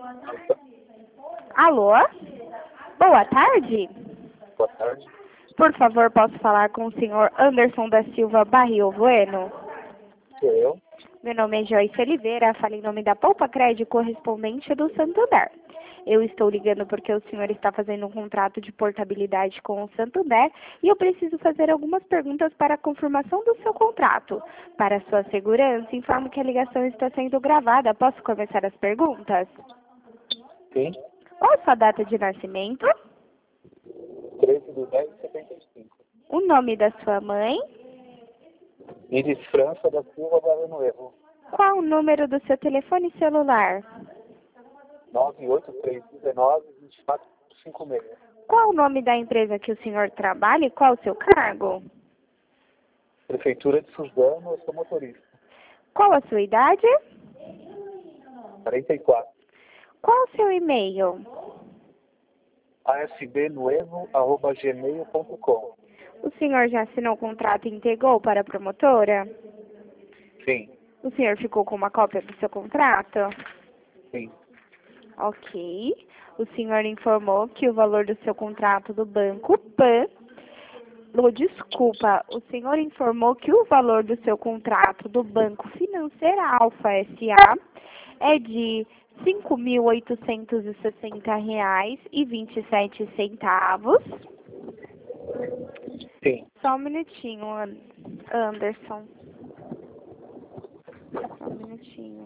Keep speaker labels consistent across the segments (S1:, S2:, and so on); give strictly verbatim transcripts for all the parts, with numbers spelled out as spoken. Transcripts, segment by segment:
S1: Alô? Boa tarde.
S2: Boa tarde.
S1: Por favor, posso falar com o senhor Anderson da Silva Barrio Bueno?
S2: Sou eu.
S1: Meu nome é Joyce Oliveira, falo em nome da Poupa Crédito correspondente do Santander. Eu estou ligando porque o senhor está fazendo um contrato de portabilidade com o Santander e eu preciso fazer algumas perguntas para a confirmação do seu contrato. Para sua segurança, informo que a ligação está sendo gravada. Posso começar as perguntas?
S2: Sim.
S1: Qual a sua data de nascimento?
S2: treze de dez de setenta e cinco.
S1: O nome da sua mãe?
S2: Iris França da Silva Barrio Novo.
S1: Qual o número do seu telefone celular?
S2: nove oito três um nove, dois quatro cinco seis.
S1: Qual o nome da empresa que o senhor trabalha e qual o seu cargo?
S2: Prefeitura de Suzano, eu sou motorista.
S1: Qual a sua idade?
S2: quarenta e quatro.
S1: Qual o seu e-mail?
S2: asbnuevo arroba gmail ponto com.
S1: O senhor já assinou o contrato e entregou para a promotora?
S2: Sim.
S1: O senhor ficou com uma cópia do seu contrato?
S2: Sim.
S1: Ok. O senhor informou que o valor do seu contrato do Banco Pan... Oh, desculpa, o senhor informou que o valor do seu contrato do Banco Financeira Alfa S A é de cinco mil oitocentos e sessenta reais e vinte e sete centavos.
S2: Sim.
S1: Só um minutinho, An- Anderson. Só um minutinho.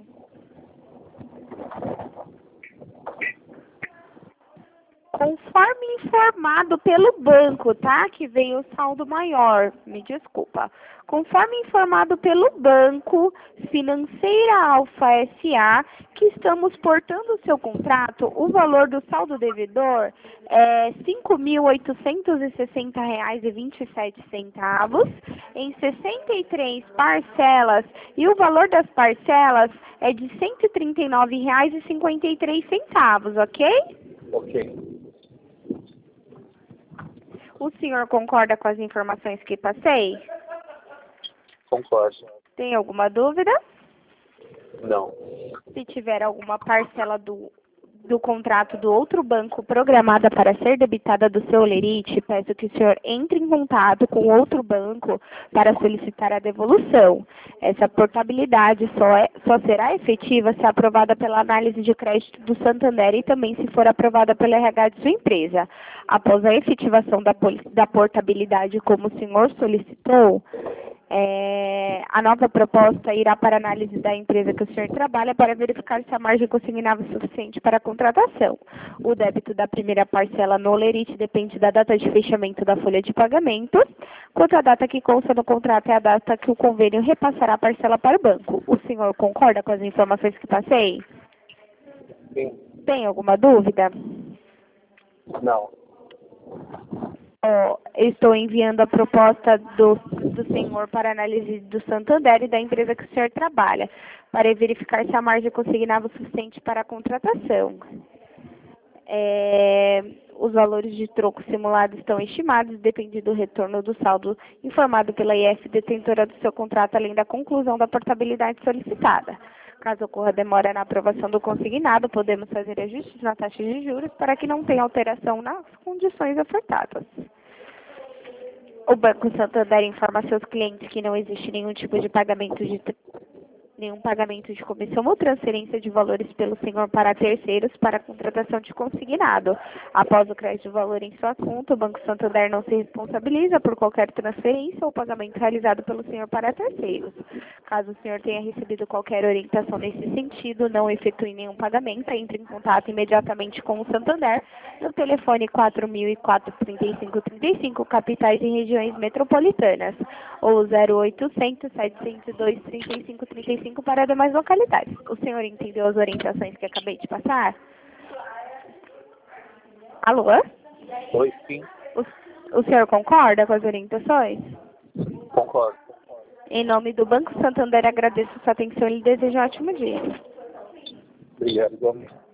S1: Conforme informado pelo banco, tá? Que veio o saldo maior. Me desculpa. Conforme informado pelo banco Financeira Alfa S A, que estamos portando o seu contrato, o valor do saldo devedor é cinco mil oitocentos e sessenta reais e vinte e sete centavos em sessenta e três parcelas e o valor das parcelas é de cento e trinta e nove reais e cinquenta e três centavos, ok?
S2: Ok.
S1: O senhor concorda com as informações que passei?
S2: Concordo.
S1: Tem alguma dúvida?
S2: Não.
S1: Se tiver alguma parcela do, do contrato do outro banco programada para ser debitada do seu lerite, peço que o senhor entre em contato com outro banco para solicitar a devolução. Essa portabilidade só, é, só será efetiva se aprovada pela análise de crédito do Santander e também se for aprovada pelo R H de sua empresa. Após a efetivação da, da portabilidade como o senhor solicitou, É, a nova proposta irá para análise da empresa que o senhor trabalha para verificar se a margem consignável é suficiente para a contratação. O débito da primeira parcela no lerite depende da data de fechamento da folha de pagamento, quanto à data que consta no contrato é a data que o convênio repassará a parcela para o banco. O senhor concorda com as informações que passei?
S2: Sim.
S1: Tem alguma dúvida?
S2: Não.
S1: Oh, eu estou enviando a proposta do, do senhor para análise do Santander e da empresa que o senhor trabalha, para verificar se a margem consignável é suficiente para a contratação. É, os valores de troco simulados estão estimados, depende do retorno do saldo informado pela I F detentora do seu contrato, além da conclusão da portabilidade solicitada. Caso ocorra demora na aprovação do consignado, podemos fazer ajustes na taxa de juros para que não tenha alteração nas condições ofertadas. O Banco Santander informa a seus clientes que não existe nenhum tipo de pagamento de nenhum pagamento de comissão ou transferência de valores pelo senhor para terceiros para a contratação de consignado. Após o crédito de valor em sua conta, o Banco Santander não se responsabiliza por qualquer transferência ou pagamento realizado pelo senhor para terceiros. Caso o senhor tenha recebido qualquer orientação nesse sentido, não efetue nenhum pagamento, entre em contato imediatamente com o Santander no telefone quatro mil e quatro, trinta e cinco, trinta e cinco, capitais e regiões metropolitanas, ou zero oitocentos, setecentos e dois, trinta e cinco, trinta e cinco para demais localidades. O senhor entendeu as orientações que acabei de passar? Alô?
S2: Oi, sim.
S1: O, o senhor concorda com as orientações?
S2: Concordo.
S1: Em nome do Banco Santander, agradeço sua atenção e lhe desejo um ótimo dia.
S2: Obrigado, igualmente.